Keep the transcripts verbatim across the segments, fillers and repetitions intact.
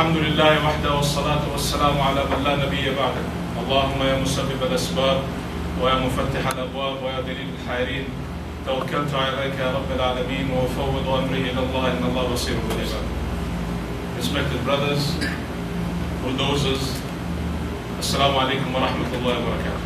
الحمد لله وحده والصلاة والسلام على من لا نبي بعده. اللهم يا مسبب الأسباب ويا مفتح الأبواب ويا دليل الحائرين توكلت عليك يا رب العالمين وأفوض أمري إلى الله إن الله بصير بالعباد. Respected brothers, bulldozers, Assalamu alaikum wa rahmatullahi wa barakatuh.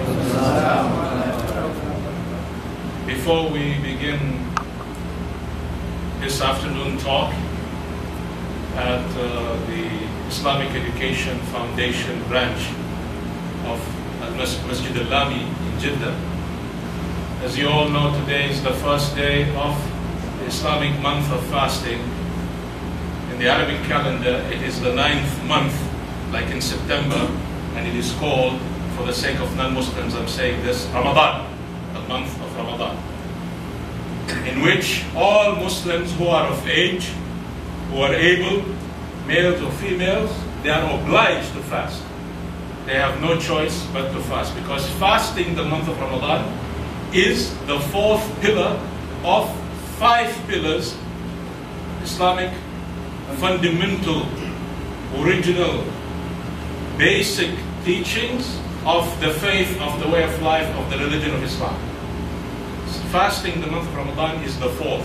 Before we begin this afternoon talk at uh, the Islamic Education Foundation branch of Masjid Al-Lami in Jeddah, as you all know, today is the first day of the Islamic month of fasting. In the Arabic calendar, it is the ninth month, like in September, and it is called, for the sake of non-Muslims, I'm saying this, Ramadan, the month of Ramadan, in which all Muslims who are of age, who are able, males or females, they are obliged to fast. They have no choice but to fast, because fasting the month of Ramadan is the fourth pillar of five pillars, Islamic, fundamental, original, basic teachings of the faith, of the way of life, of the religion of Islam. Fasting the month of Ramadan is the fourth.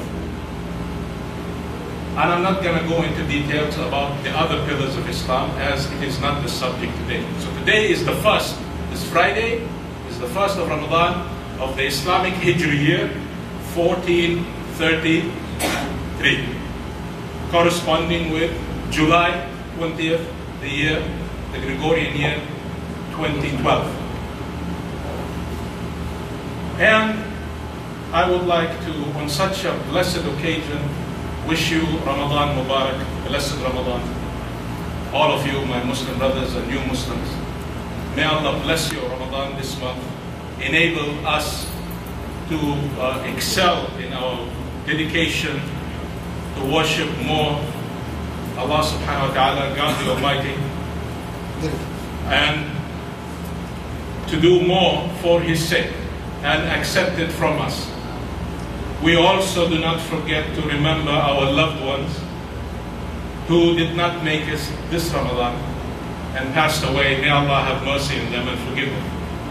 And I'm not going to go into details about the other pillars of Islam, as it is not the subject today. So today is the first, this Friday is the first of Ramadan of the Islamic Hijri year, fourteen thirty-three, corresponding with July twentieth, the year, the Gregorian year, twenty twelve. And I would like to, on such a blessed occasion, wish you Ramadan Mubarak, blessed Ramadan. All of you, my Muslim brothers and new Muslims. May Allah bless your Ramadan this month, enable us to uh, excel in our dedication to worship more Allah subhanahu wa ta'ala, God the Almighty, and to do more for His sake and accept it from us. We also do not forget to remember our loved ones who did not make us this Ramadan and passed away. May Allah have mercy on them and forgive them.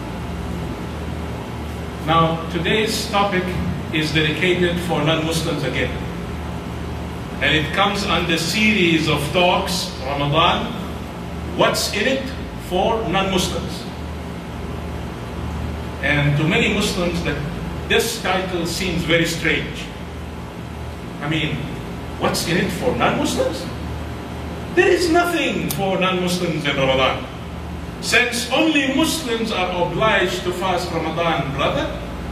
Now, today's topic is dedicated for non-Muslims again. And it comes under series of talks, Ramadan, what's in it for non-Muslims? And to many Muslims, that this title seems very strange. I mean, what's in it for non-Muslims? There is nothing for non-Muslims in Ramadan, since only Muslims are obliged to fast Ramadan, brother.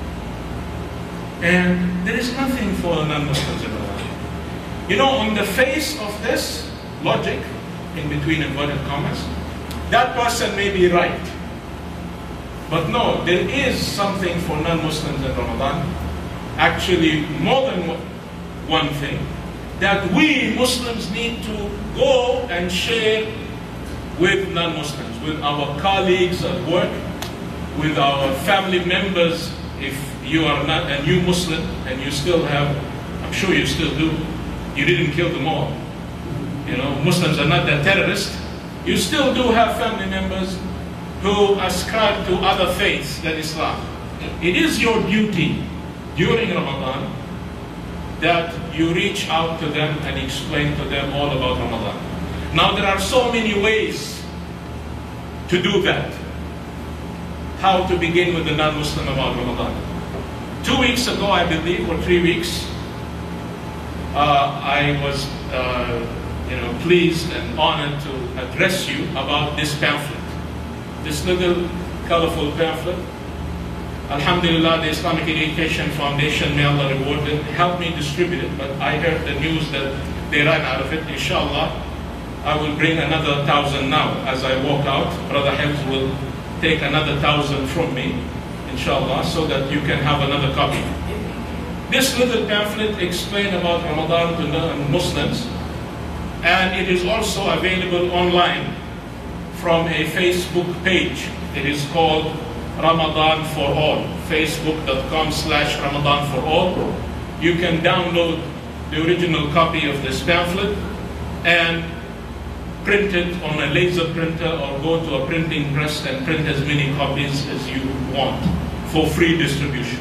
And there is nothing for non-Muslims in Ramadan. You know, on the face of this logic, in between inverted commas, that person may be right. But no, there is something for non-Muslims in Ramadan. Actually, more than one thing, that we Muslims need to go and share with non-Muslims, with our colleagues at work, with our family members. If you are not a new Muslim and you still have, I'm sure you still do, you didn't kill them all. You know, Muslims are not that terrorists. You still do have family members who ascribe to other faiths than Islam. It is your duty during Ramadan that you reach out to them and explain to them all about Ramadan. Now, there are so many ways to do that. How to begin with the non-Muslim about Ramadan. Two weeks ago, I believe, or three weeks, uh, I was uh, you know, pleased and honored to address you about this pamphlet. This little colorful pamphlet. Alhamdulillah, the Islamic Education Foundation, may Allah reward them, helped me distribute it, but I heard the news that they ran out of it. Inshallah, I will bring another thousand now as I walk out. Brother Hibs will take another thousand from me, inshallah, so that you can have another copy. This little pamphlet explains about Ramadan to non-Muslims, and it is also available online from a Facebook page. It is called Ramadan for All, facebook.com slash Ramadan for All. You can download the original copy of this pamphlet, and print it on a laser printer or go to a printing press and print as many copies as you want for free distribution.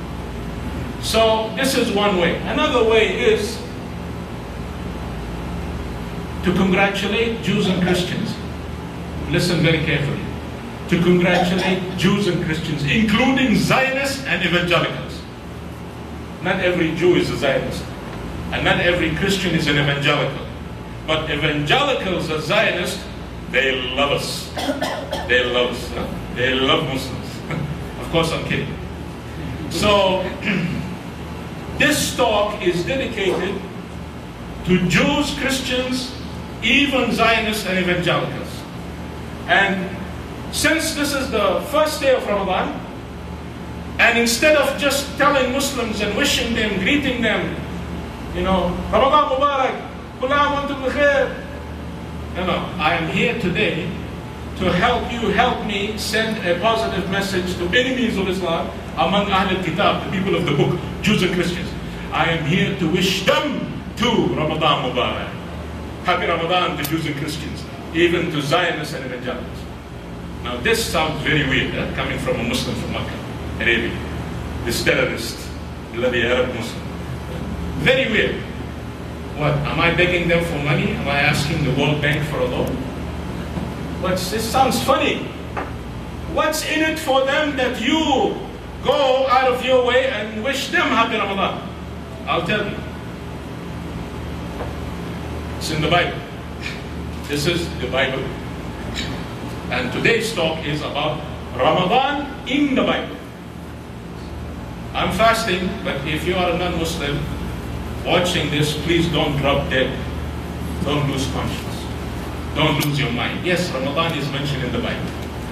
So this is one way. Another way is to congratulate Jews and Christians. Listen very carefully. To congratulate Jews and Christians, including Zionists and evangelicals. Not every Jew is a Zionist, and not every Christian is an evangelical. But evangelicals are Zionists, they love us. They love us. Huh? They love Muslims. Of course, I'm kidding. So, this talk is dedicated to Jews, Christians, even Zionists and evangelicals. And since this is the first day of Ramadan, and instead of just telling Muslims and wishing them, greeting them, you know, Ramadan Mubarak, Kul aam wa antum bi khair. No, no, I am here today to help you, help me send a positive message to enemies of Islam among Ahl al-Kitab, the people of the book, Jews and Christians. I am here to wish them too Ramadan Mubarak. Happy Ramadan to Jews and Christians, even to Zionists and evangelicals. Now this sounds very weird, eh? Coming from a Muslim from Makkah, Arabia. This terrorist, bloody Arab Muslim. Very weird. What, am I begging them for money? Am I asking the World Bank for a loan? What's, this sounds funny. What's in it for them that you go out of your way and wish them Happy Ramadan? I'll tell you. It's in the Bible. This is the Bible. And today's talk is about Ramadan in the Bible. I'm fasting, but if you are a non-Muslim watching this, please don't drop dead. Don't lose conscience. Don't lose your mind. Yes, Ramadan is mentioned in the Bible.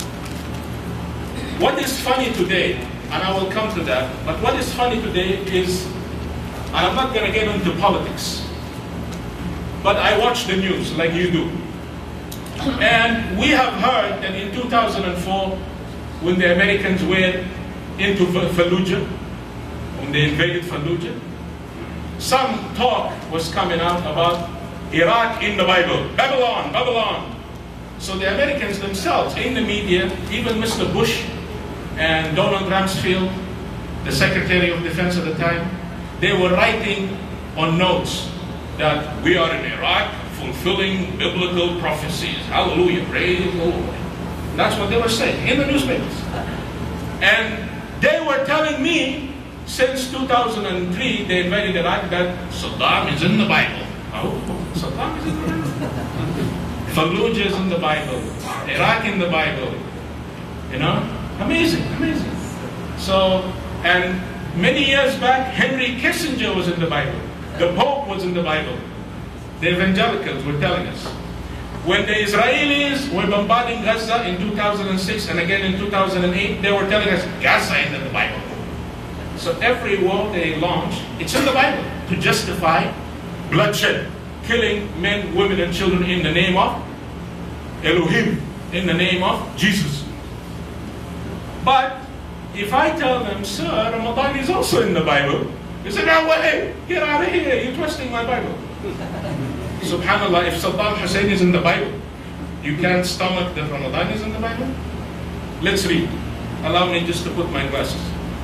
What is funny today, and I will come to that, but what is funny today is, and I'm not going to get into politics, but I watch the news like you do. And we have heard that in two thousand four, when the Americans were into Fallujah, when they invaded Fallujah, some talk was coming out about Iraq in the Bible, Babylon, Babylon. So the Americans themselves, in the media, even Mister Bush and Donald Rumsfeld, the Secretary of Defense at the time, they were writing on notes that we are in Iraq fulfilling biblical prophecies. Hallelujah, praise the Lord. That's what they were saying in the newspapers. And they were telling me, since two thousand three, they invaded Iraq, that Saddam is in the Bible. Oh, Saddam is in the Bible. Fallujah is in the Bible. Iraq in the Bible. You know? Amazing, amazing. So, and many years back, Henry Kissinger was in the Bible. The Pope was in the Bible. The evangelicals were telling us. When the Israelis were bombarding Gaza in two thousand six and again in two thousand eight, they were telling us Gaza is in the Bible. So every war they launch, it's in the Bible to justify bloodshed, killing men, women, and children in the name of Elohim, in the name of Jesus. But if I tell them, sir, Ramadan is also in the Bible, they say, no way, get out of here, you're twisting my Bible. Subhanallah, if Saddam Hussein is in the Bible, you can't stomach that Ramadan is in the Bible? Let's read. Allow me just to put my glasses.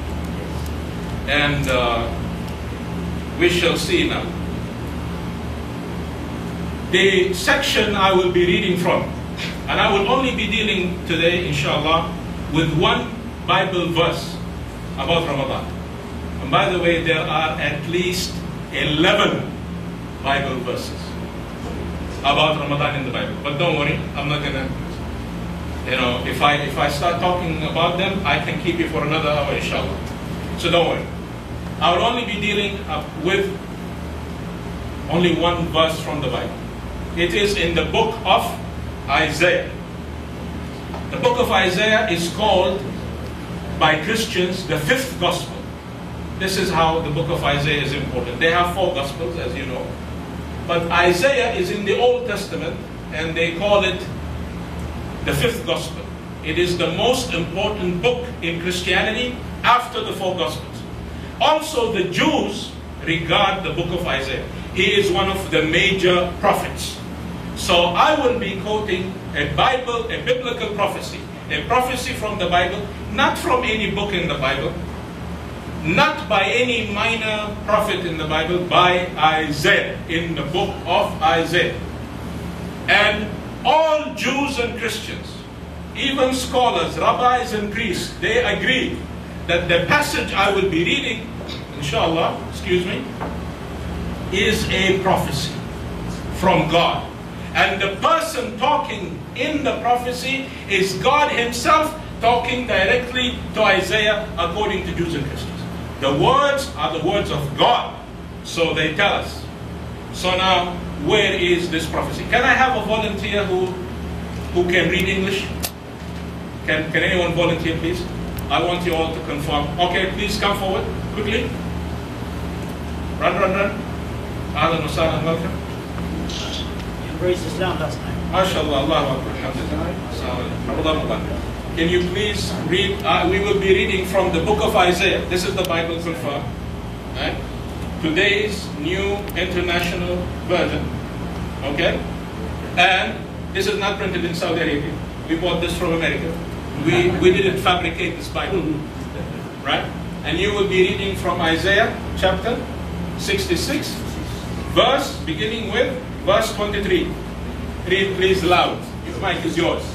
And uh, we shall see now. The section I will be reading from, and I will only be dealing today, inshallah, with one Bible verse about Ramadan. And by the way, there are at least eleven Bible verses about Ramadan in the Bible. But don't worry, I'm not gonna, you know, if I if I start talking about them, I can keep you for another hour, inshallah. So don't worry. I will only be dealing uh, with only one verse from the Bible. It is in the book of Isaiah. The book of Isaiah is called by Christians the fifth gospel. This is how the book of Isaiah is important. They have four gospels, as you know. But Isaiah is in the Old Testament, and they call it the fifth gospel. It is the most important book in Christianity after the four gospels. Also, the Jews regard the book of Isaiah. He is one of the major prophets. So I will be quoting a Bible, a biblical prophecy, a prophecy from the Bible, not from any book in the Bible, not by any minor prophet in the Bible, by Isaiah, in the book of Isaiah. And all Jews and Christians, even scholars, rabbis and priests, they agree that the passage I will be reading, inshallah, excuse me, is a prophecy from God. And the person talking in the prophecy is God himself talking directly to Isaiah according to Jews and Christians. The words are the words of God. So they tell us. So now, where is this prophecy? Can I have a volunteer who, who can read English? Can, can anyone volunteer, please? I want you all to confirm. Okay, please come forward, quickly. Run, run, run. Ahlan wa sahlan, welcome. Embrace Islam last time. MashaAllah, Allahu Akbar. Can you please read? Uh, we will be reading from the book of Isaiah. This is the Bible confirmed. Right? Today's New International Version. Okay? And this is not printed in Saudi Arabia. We bought this from America. We, we didn't fabricate this Bible. Right? And you will be reading from Isaiah chapter sixty-six, verse, beginning with verse twenty-three. Read please loud. Your mic is yours.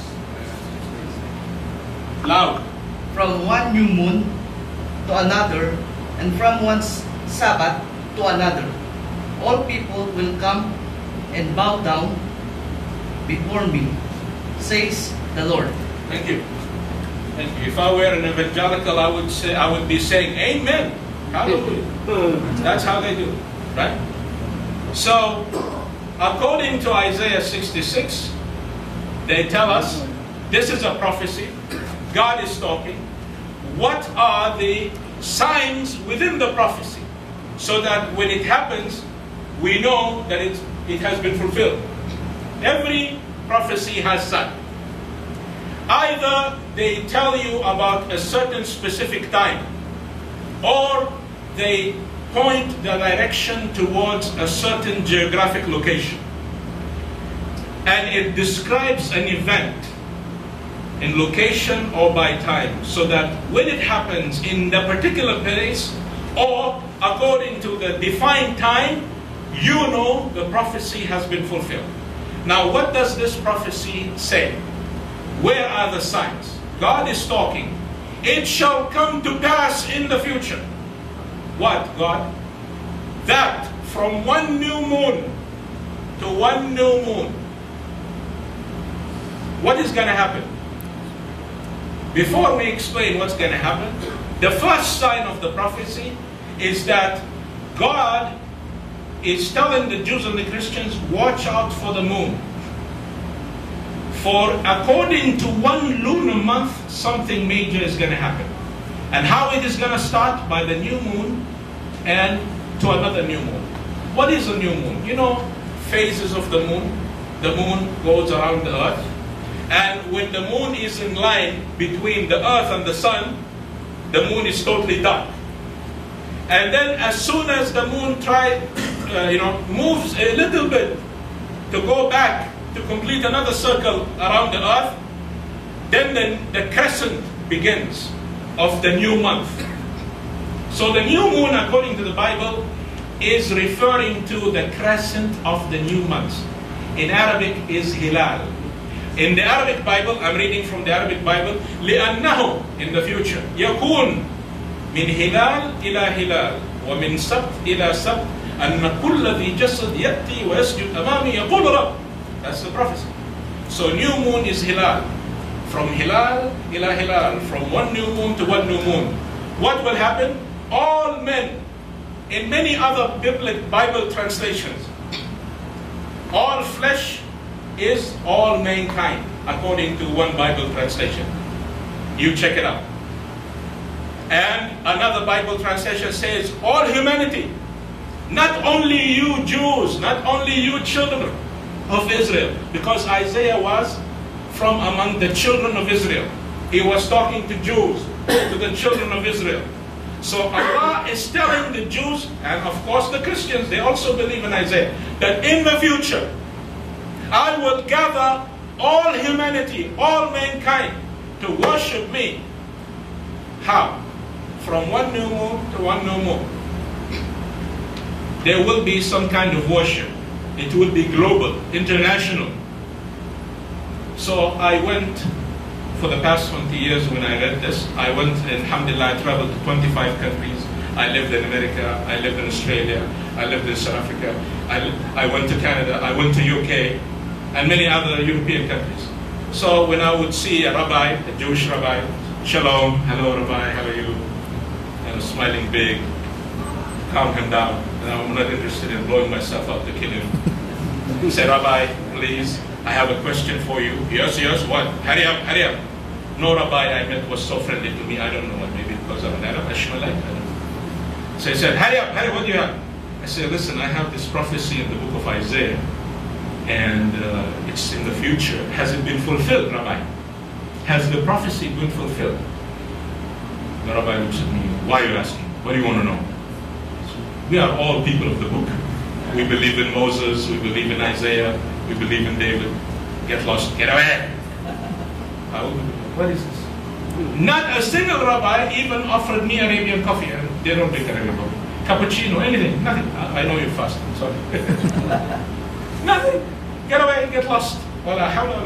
Loud. From one new moon to another, and from one Sabbath to another, all people will come and bow down before me, says the Lord. Thank you. Thank you. If I were an evangelical, I would say I would be saying Amen. Hallelujah. That's how they do, right? So, according to Isaiah sixty-six, they tell us this is a prophecy. God is talking. What are the signs within the prophecy? So that when it happens, we know that it, it has been fulfilled. Every prophecy has signs. Either they tell you about a certain specific time, or they point the direction towards a certain geographic location. And it describes an event in location or by time, so that when it happens in the particular place or according to the defined time, you know the prophecy has been fulfilled. Now, what does this prophecy say? Where are the signs? God is talking. It shall come to pass in the future. What, God? That from one new moon to one new moon, what is going to happen? Before we explain what's going to happen, the first sign of the prophecy is that God is telling the Jews and the Christians, watch out for the moon. For according to one lunar month, something major is going to happen. And how it is going to start? By the new moon and to another new moon. What is a new moon? You know, phases of the moon. The moon goes around the earth. And when the moon is in line between the earth and the sun, the moon is totally dark. And then as soon as the moon try, uh, you know, moves a little bit to go back to complete another circle around the earth, then the, the crescent begins of the new month. So the new moon, according to the Bible, is referring to the crescent of the new month. In Arabic is hilal. In the Arabic Bible, I'm reading from the Arabic Bible, لأنه, in the future, يكون من هلال إلى هلال ومن سبت إلى سبت أن كل ذي جسد يأتي ويسجد أمامي يقول رب. That's the prophecy. So new moon is hilal. From hilal ila hilal. From one new moon to one new moon. What will happen? All men, in many other biblical Bible translations, all flesh is all mankind, according to one Bible translation. You check it out. And another Bible translation says, all humanity. Not only you Jews, not only you children of Israel. Because Isaiah was from among the children of Israel. He was talking to Jews, to the children of Israel. So Allah is telling the Jews, and of course the Christians, they also believe in Isaiah, that in the future, I will gather all humanity, all mankind, to worship me. How? From one new moon to one new moon. There will be some kind of worship. It will be global, international. So I went, for the past twenty years when I read this, I went, and alhamdulillah, I traveled to twenty-five countries. I lived in America, I lived in Australia, I lived in South Africa, I, I went to Canada, I went to U K, and many other European countries. So when I would see a rabbi, a Jewish rabbi, shalom, hello rabbi, how are you? And smiling big, calm him down. And I'm not interested in blowing myself up to kill him. Say, Rabbi, please, I have a question for you. Yes, yes, what? Hurry up, hurry up. No rabbi I met was so friendly to me. I don't know what, maybe because I'm an Arab, Ashmalite, I don't know. So he said, hurry up, hurry, what do you have? I said, listen, I have this prophecy in the book of Isaiah, and uh, it's in the future. Has it been fulfilled, Rabbi? Has the prophecy been fulfilled? The rabbi looks at me, why are you asking? What do you want to know? We are all people of the book. We believe in Moses, we believe in Isaiah, we believe in David. Get lost, get away. What is this? Not a single rabbi even offered me Arabian coffee. They don't drink Arabian coffee. Cappuccino, anything, nothing. I know you're fasting, sorry. Nothing. Get away, get lost. Then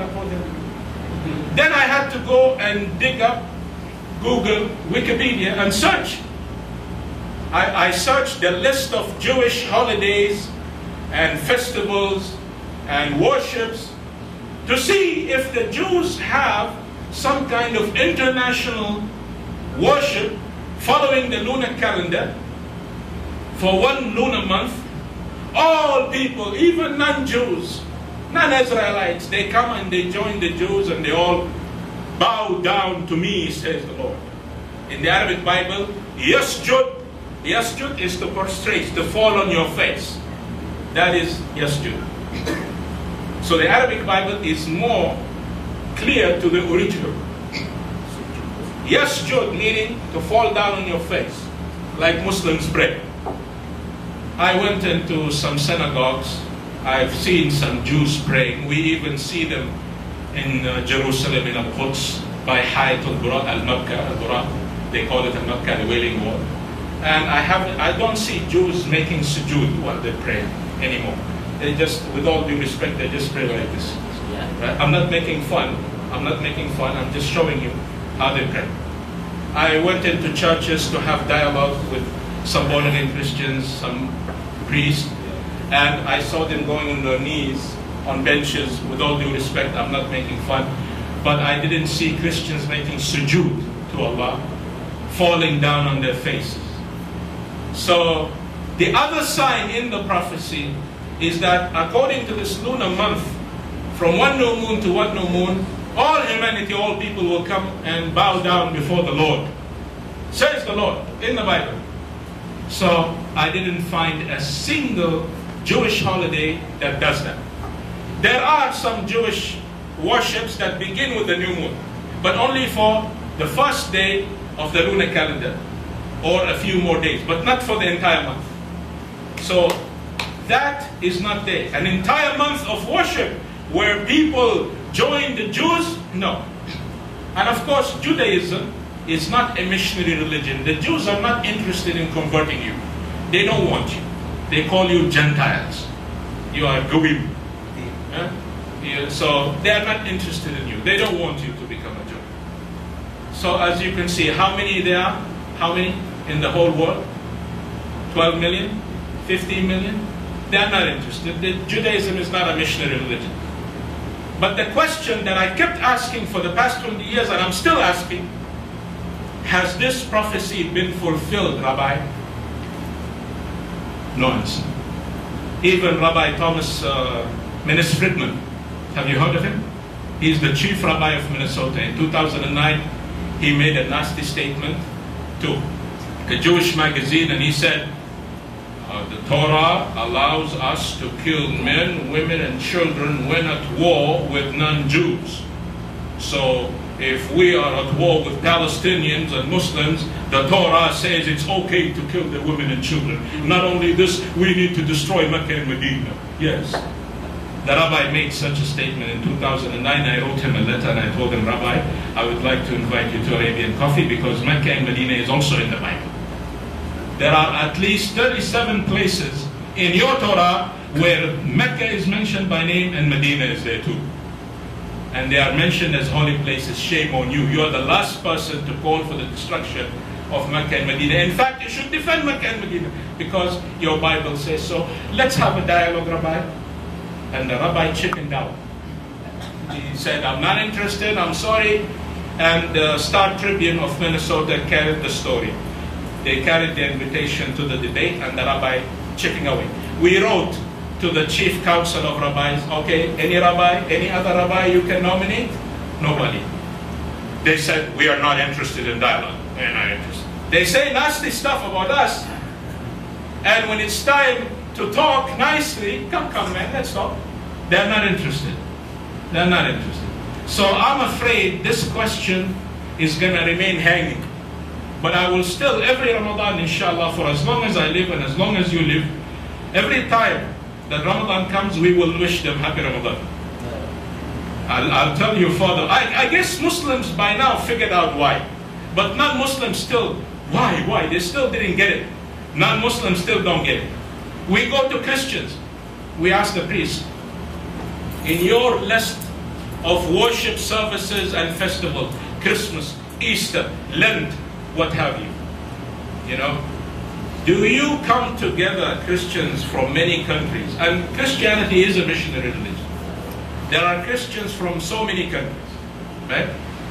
I had to go and dig up Google, Wikipedia, and search. I, I searched the list of Jewish holidays and festivals and worships to see if the Jews have some kind of international worship following the lunar calendar for one lunar month. All people, even non-Jews, non-Israelites, they come and they join the Jews and they all bow down to me, says the Lord. In the Arabic Bible, Yasjud, Yasjud is to prostrate, to fall on your face. That is Yasjud. So the Arabic Bible is more clear to the original. Yasjud meaning to fall down on your face, like Muslims pray. I went into some synagogues. I've seen some Jews praying. We even see them in uh, Jerusalem, in Al-Quds, by Hayat al-Buraq, al-Makkah, al-Buraq. They call it al-Makkah, the Wailing Wall. And I have, I don't see Jews making sujood while they pray anymore. They just, with all due respect, they just pray like this. Right? I'm not making fun. I'm not making fun. I'm just showing you how they pray. I went into churches to have dialogue with some born-again Christians, some priests, and I saw them going on their knees on benches. With all due respect, I'm not making fun, but I didn't see Christians making sujood to Allah, falling down on their faces. So the other sign in the prophecy is that according to this lunar month, from one new moon to one new moon, all humanity, all people will come and bow down before the Lord. Says the Lord in the Bible. So I didn't find a single Jewish holiday that does that. There are some Jewish worships that begin with the new moon, but only for the first day of the lunar calendar, or a few more days, but not for the entire month. So that is not there. An entire month of worship where people join the Jews? No. And of course, Judaism is not a missionary religion. The Jews are not interested in converting you. They don't want you. They call you Gentiles. You are Goyim. Yeah? Yeah, so they are not interested in you. They don't want you to become a Jew. So as you can see, how many there are? How many in the whole world? twelve million? fifteen million? They are not interested. The, Judaism is not a missionary religion. But the question that I kept asking for the past twenty years, and I'm still asking, has this prophecy been fulfilled, Rabbi? No answer. Even Rabbi Thomas uh, Menes Friedman, have you heard of him? He's the chief rabbi of Minnesota. In two thousand nine, he made a nasty statement to a Jewish magazine, and he said, uh, the Torah allows us to kill men, women, and children when at war with non-Jews. So if we are at war with Palestinians and Muslims, the Torah says it's okay to kill the women and children. Not only this, we need to destroy Mecca and Medina. Yes. The rabbi made such a statement in two thousand nine. I wrote him a letter and I told him, Rabbi, I would like to invite you to Arabian Coffee because Mecca and Medina is also in the Bible. There are at least thirty-seven places in your Torah where Mecca is mentioned by name and Medina is there too. And they are mentioned as holy places. Shame on you. You are the last person to call for the destruction of Mecca and Medina. In fact, you should defend Mecca and Medina because your Bible says so. Let's have a dialogue, Rabbi. And the rabbi chickened out. He said, I'm not interested, I'm sorry. And the Star Tribune of Minnesota carried the story. They carried the invitation to the debate and the rabbi chickened away. We wrote to the chief council of rabbis, okay, any rabbi, any other rabbi you can nominate? Nobody. They said, we are not interested in dialogue. We are not interested. They say nasty stuff about us. And when it's time to talk nicely, come, come man, let's talk. They're not interested. They're not interested. So I'm afraid this question is going to remain hanging. But I will still, every Ramadan, inshallah, for as long as I live and as long as you live, every time that Ramadan comes, we will wish them happy Ramadan. I'll, I'll tell you further. I, I guess Muslims by now figured out why. But non-Muslims still, why, why? They still didn't get it. Non-Muslims still don't get it. We go to Christians. We ask the priest, in your list of worship services and festivals, Christmas, Easter, Lent, what have you, you know, do you come together, Christians from many countries? And Christianity is a missionary religion. There are Christians from so many countries, right?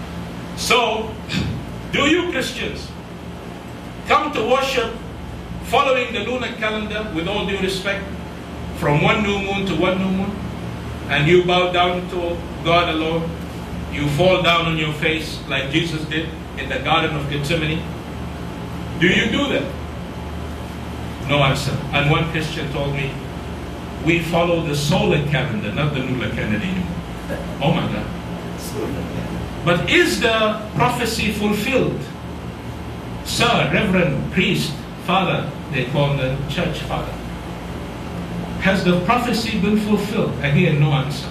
So, do you Christians come to worship following the lunar calendar, with all due respect, from one new moon to one new moon, and you bow down to God alone, you fall down on your face like Jesus did in the Garden of Gethsemane? Do you do that? No answer. And one Christian told me, we follow the solar calendar, not the lunar calendar anymore. Oh my God. But is the prophecy fulfilled? Sir, Reverend, Priest, Father, they call the church father. Has the prophecy been fulfilled? Again, no answer.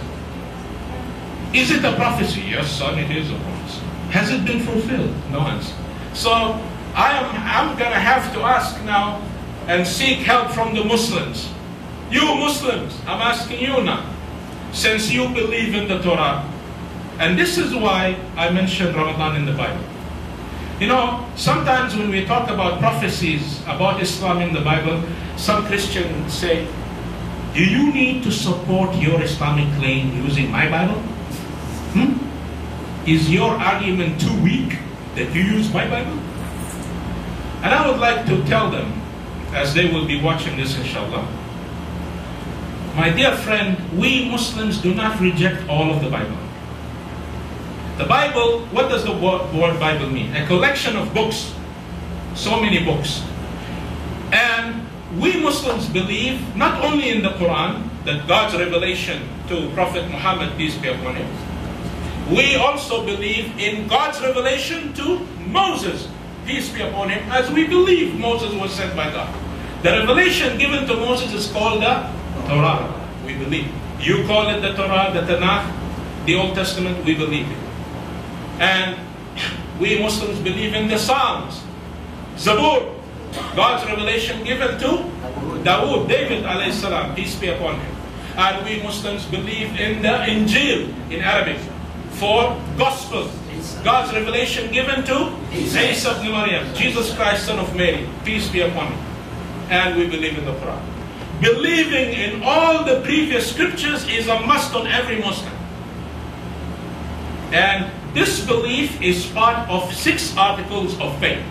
Is it a prophecy? Yes, son, it is a prophecy. Has it been fulfilled? No answer. So I am I'm gonna have to ask now and seek help from the Muslims. You Muslims, I'm asking you now, since you believe in the Torah, and this is why I mentioned Ramadan in the Bible. You know, sometimes when we talk about prophecies about Islam in the Bible, some Christians say, do you need to support your Islamic claim using my Bible? Hmm? Is your argument too weak that you use my Bible? And I would like to tell them, as they will be watching this inshallah, my dear friend, we Muslims do not reject all of the Bible. The Bible, what does the word, word Bible mean? A collection of books. So many books. And we Muslims believe not only in the Quran, that God's revelation to Prophet Muhammad, peace be upon him. We also believe in God's revelation to Moses, peace be upon him, as we believe Moses was sent by God. The revelation given to Moses is called the Torah. We believe. You call it the Torah, the Tanakh, the Old Testament, we believe it. And we Muslims believe in the Psalms, Zabur, God's revelation given to Dawood, David alayhi salam, peace be upon him. And we Muslims believe in the Injil in Arabic for gospel, God's revelation given to Isa ibn Maryam, Jesus Christ, son of Mary, peace be upon him. And we believe in the Quran. Believing in all the previous scriptures is a must on every Muslim. And this belief is part of six articles of faith.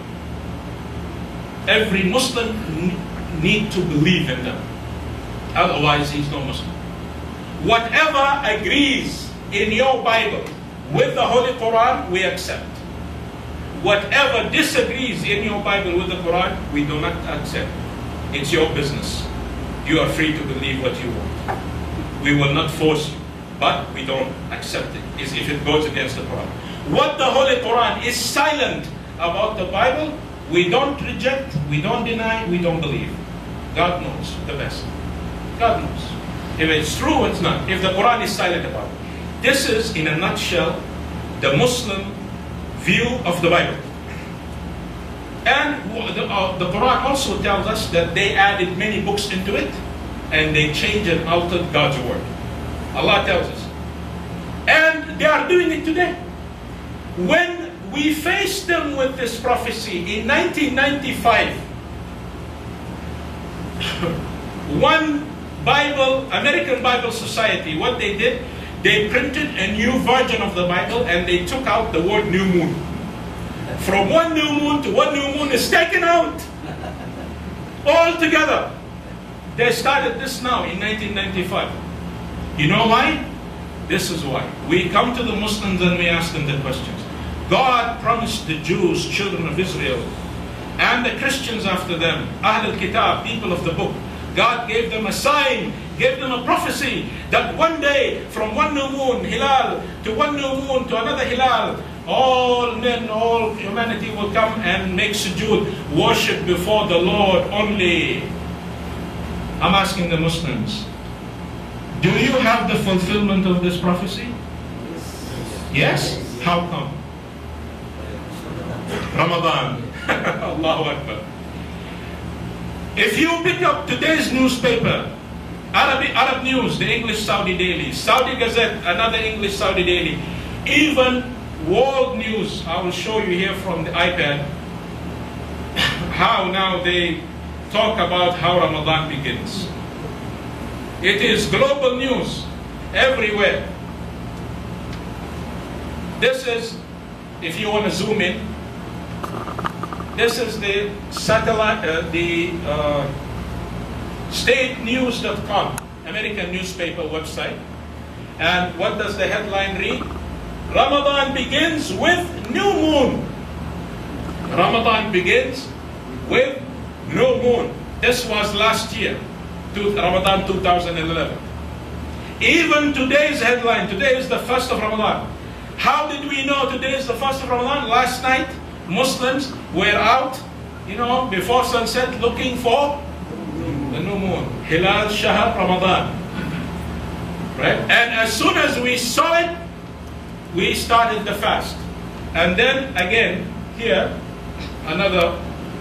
Every Muslim need to believe in them. Otherwise, he's no Muslim. Whatever agrees in your Bible with the Holy Quran, we accept. Whatever disagrees in your Bible with the Quran, we do not accept. It's your business. You are free to believe what you want. We will not force you, but we don't accept it if it goes against the Quran. What the Holy Quran is silent about the Bible, we don't reject, we don't deny, we don't believe. God knows the best. God knows. If it's true, it's not. If the Quran is silent about it. This is, in a nutshell, the Muslim view of the Bible. And the, uh, the Quran also tells us that they added many books into it, and they changed and altered God's word. Allah tells us. And they are doing it today. When we faced them with this prophecy in nineteen ninety-five, one Bible, American Bible Society, what they did, they printed a new version of the Bible and they took out the word new moon. From one new moon to one new moon is taken out. All together. They started this now in nineteen ninety-five. You know why? This is why. We come to the Muslims and we ask them the questions. God promised the Jews, children of Israel, and the Christians after them, Ahl al-Kitab, people of the book, God gave them a sign, gave them a prophecy that one day from one new moon, Hilal, to one new moon, to another Hilal, all men, all humanity will come and make sujood, worship before the Lord only. I'm asking the Muslims, do you have the fulfillment of this prophecy? Yes? How come? Ramadan. Allahu Akbar. If you pick up today's newspaper, Arabic, Arab News, the English Saudi Daily, Saudi Gazette, another English Saudi Daily, even World News, I will show you here from the iPad, how now they talk about how Ramadan begins. It is global news everywhere. This is, if you want to zoom in, this is the satellite, uh, the uh, state news dot com, American newspaper website. And what does the headline read? Ramadan begins with new moon. Ramadan begins with new moon. This was last year, to Ramadan two thousand eleven. Even today's headline, today is the first of Ramadan. How did we know today is the first of Ramadan? Last night, Muslims were out, you know, before sunset looking for the new moon. Hilal Shahr Ramadan. Right? And as soon as we saw it, we started the fast. And then again, here, another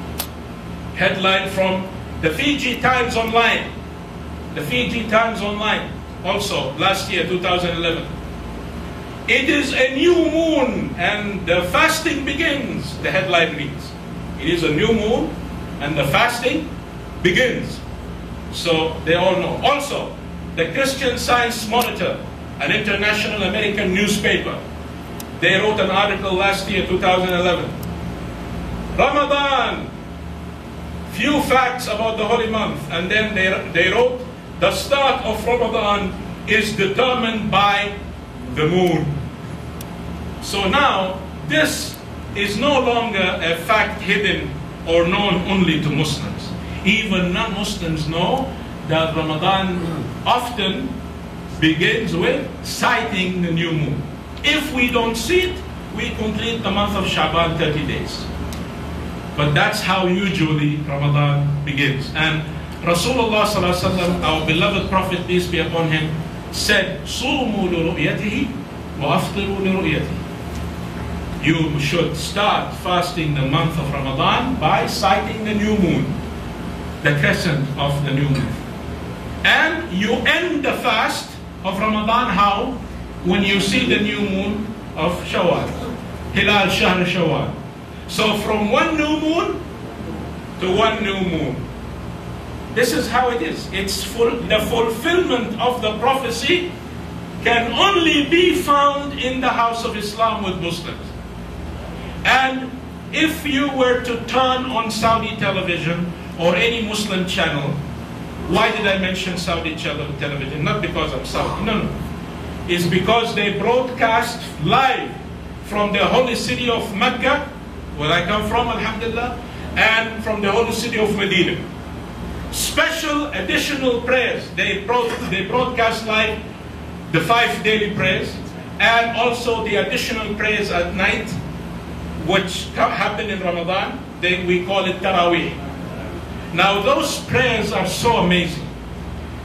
headline from the Fiji Times Online. The Fiji Times Online, also last year, two thousand eleven. It is a new moon and the fasting begins, the headline reads. It is a new moon and the fasting begins. So they all know. Also, the Christian Science Monitor, an international American newspaper, they wrote an article last year, two thousand eleven. Ramadan, few facts about the holy month. And then they, they wrote, the start of Ramadan is determined by the moon. So now, this is no longer a fact hidden or known only to Muslims. Even non-Muslims know that Ramadan often begins with sighting the new moon. If we don't see it, we complete the month of Shaban thirty days. But that's how usually Ramadan begins. And Rasulullah sallallahu alaihi wasallam, our beloved Prophet, peace be upon him, said, "Sumu li ru'yatihi wa aftiru li ru'yatihi." You should start fasting the month of Ramadan by sighting the new moon, the crescent of the new moon. And you end the fast of Ramadan how? When you see the new moon of Shawwal, Hilal Shahr Shawwal. So from one new moon to one new moon. This is how it is. It's full, the fulfillment of the prophecy can only be found in the house of Islam with Muslims. And if you were to turn on Saudi television or any Muslim channel, why did I mention Saudi television? Not because I'm Saudi, no, no. It's because they broadcast live from the holy city of Mecca, where I come from, alhamdulillah, and from the holy city of Medina. Special additional prayers. They, broad, they broadcast live the five daily prayers, and also the additional prayers at night, which happen in Ramadan. They, we call it Taraweeh. Now those prayers are so amazing.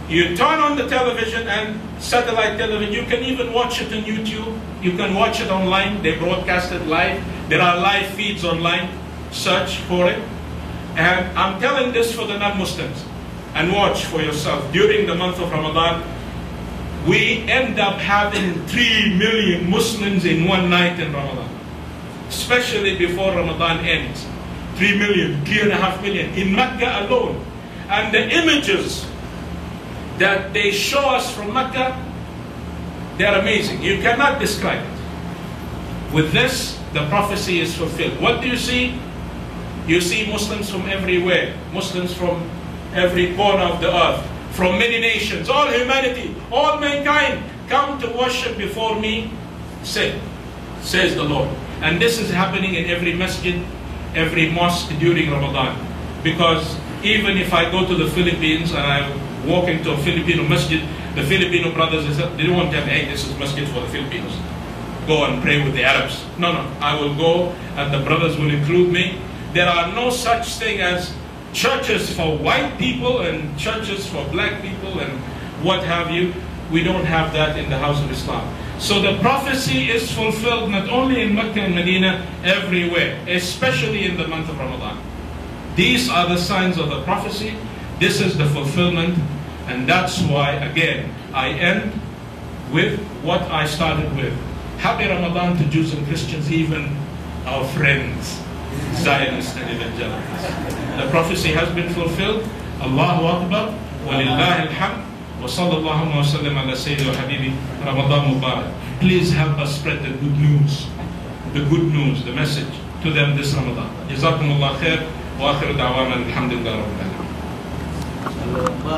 You turn on the television and satellite television, you can even watch it on YouTube. You can watch it online. They broadcast it live. There are live feeds online. Search for it. And I'm telling this for the non-Muslims. And watch for yourself. During the month of Ramadan, we end up having three million Muslims in one night in Ramadan. Especially before Ramadan ends. three million, three and a half million in Mecca alone. And the images that they show us from Mecca, they're amazing. You cannot describe it. With this, the prophecy is fulfilled. What do you see? You see Muslims from everywhere. Muslims from every corner of the earth. From many nations. All humanity, all mankind, come to worship before me, say, says the Lord. And this is happening in every masjid, every mosque during Ramadan. Because even if I go to the Philippines and I walk into a Filipino masjid, the Filipino brothers, they don't want to tell me, hey, this is masjid for the Filipinos. Go and pray with the Arabs. No, no, I will go and the brothers will include me. There are no such thing as churches for white people and churches for black people and what have you. We don't have that in the house of Islam. So the prophecy is fulfilled not only in Mecca and Medina, everywhere, especially in the month of Ramadan. These are the signs of the prophecy. This is the fulfillment. And that's why, again, I end with what I started with. Happy Ramadan to Jews and Christians, even our friends, Zionists and evangelicals. The prophecy has been fulfilled. Allahu Akbar, walillahi alhamd, wa sallallahu wa sallam ala sayyidi wa habibi, Ramadan Mubarak. Please help us spread the good news, the good news, the message to them this Ramadan. Jazakumullah khair, wa akhiru da'wana alhamdulillah rabbil alamin.